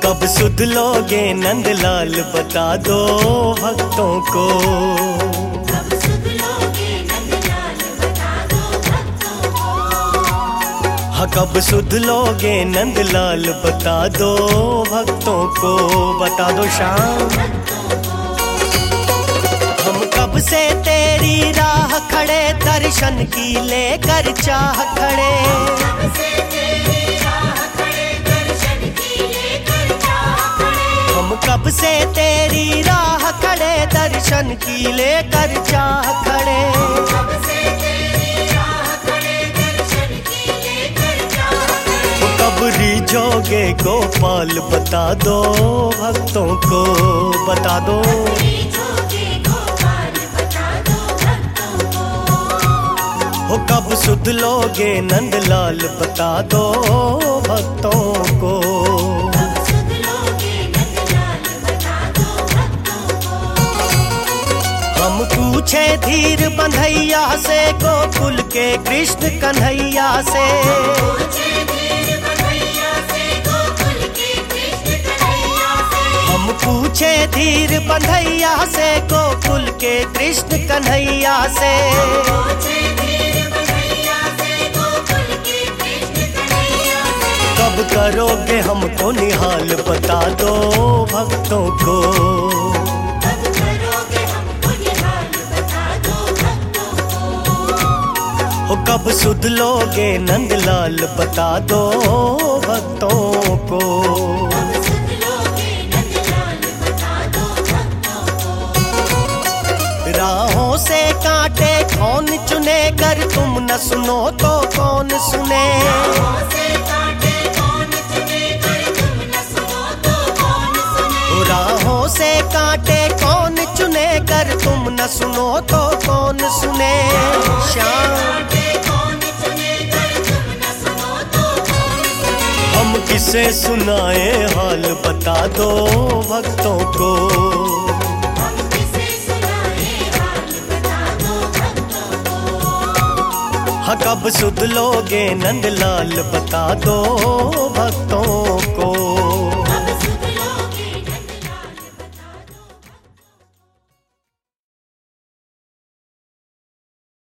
कब सुध लोगे नंदलाल बता दो भक्तों को। कब सुध लोगे नंदलाल बता दो भक्तों को। हाँ कब सुध लोगे नंदलाल बता दो भक्तों को, बता दो श्याम। हम कब से तेरी राह खड़े दर्शन की लेकर चाह खड़े। हम कब से तेरी राह खड़े दर्शन की लेकर चाह खड़े। तो कब रीझोगे गोपाल बता दो भक्तों को, बता दो। हो कब सुध लोगे नंदलाल बता दो भक्तों को। हम पूछे धीर बंधैया से गोकुल के कृष्ण कन्हैया से। हम पूछे धीर बंधैया से गोकुल के कृष्ण कन्हैया से। कब करोगे हमको निहाल बता दो भक्तों को। हो कब सुध लोगे नंदलाल बता दो भक्तों को। राहों से कांटे कौन चुने, कर तुम न सुनो तो कौन सुने। राहों से कांटे कौन चुने, कर तुम न सुनो तो कौन सुने। श्याम हम किसे सुनाए हाल बता दो भक्तों को। हाँ कब सुध लोगे नंदलाल बता दो भक्तों